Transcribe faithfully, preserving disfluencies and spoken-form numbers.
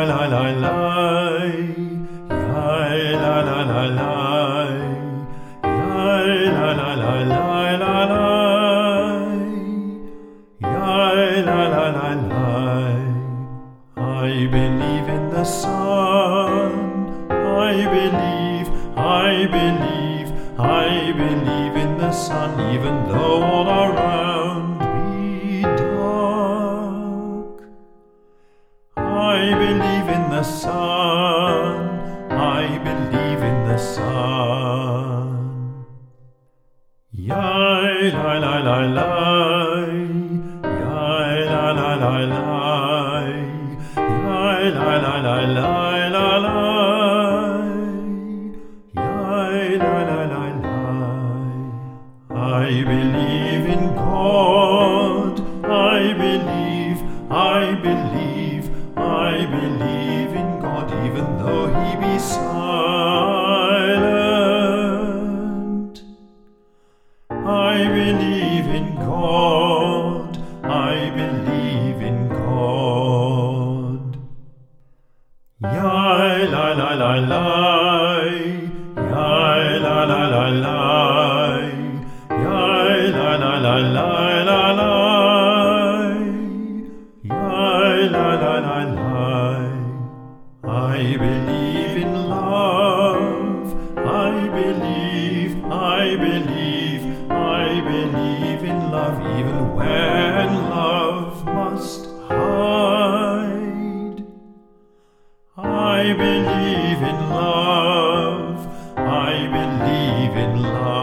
la la la, yai la la la la, yai la la la la la la, yai la la la la. I believe in the sun. I believe, I believe, I believe in the sun, even though all around be dark. I believe in the sun, I believe in the sun. Yai la la la la, yai la la la la, yai la la la la la la, yai la la la la. I believe in God, I believe, I believe, I believe in God, even though he be silent. I believe in God, I believe in God. Yai la la la la, yai la la la la, yai la la la la la la, yai la la la la. I believe in love, I believe, I believe, I believe in love, even when love must hide. I believe in love, I believe in love.